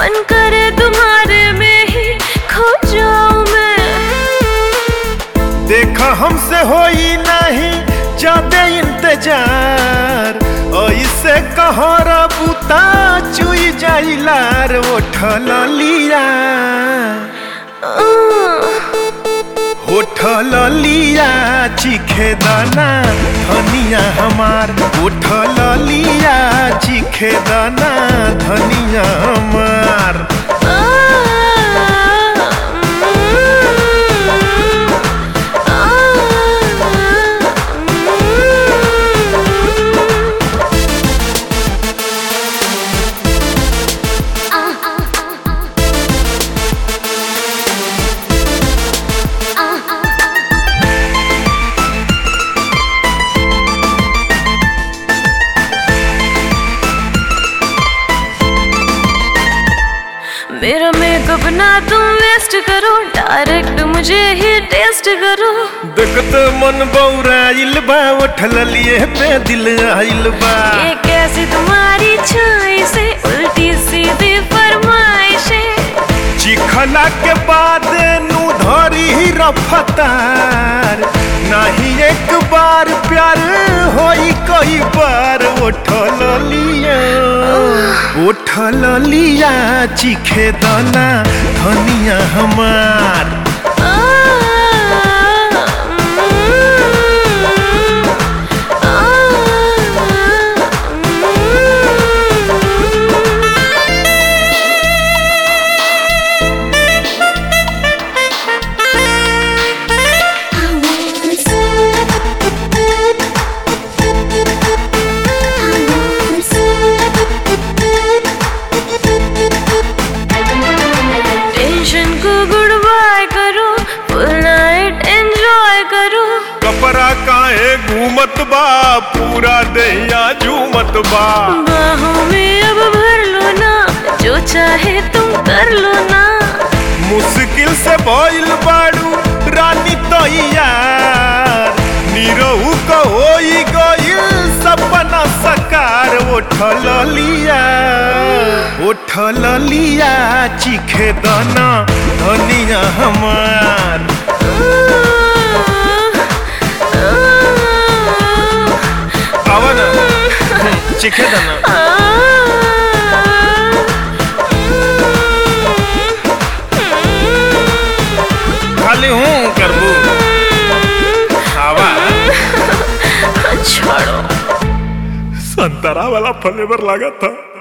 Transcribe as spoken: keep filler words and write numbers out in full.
मन करे तुम्हारे में ही खो जाऊं मैं। देखा हमसे होई नहीं जादे इंतजार, ऐसे कहरा बुता चुई जाइलार उठल लिया उठल लिया चीखे दाना धनिया हमार, उठल लिया चीखे दाना धनिया हमार। मेरा मेकअप ना तुम वेस्ट करो, डायरेक्ट मुझे ही टेस्ट करो। देखते मन बौराइल बा उठल लिए पे दिल आइल बा। ये कैसी तुम्हारी छाई से उल्टी सीधी फरमाइशें, चिखला के बाद नू धरी ही रफ्तार, नहीं एक बार प्यार होई कई बार। उठल लिया उठल लिया चीखे दाना धनिया हमार। कपड़ा काहे घूमत बा पूरा दहिया झूमत बा। बाहों में अब भर लो ना, जो चाहे तुम कर लो ना। मुश्किल से भइल बाड़ू रानी तो यार, निरहु को होई गइल सपना सकार। उठल लिया उठल लिया चीखे दाना धनिया हमार। चीखे दाना खाली हूँ करबू आवा। छोड़ो, संतरा वाला फ्लेवर लगा था।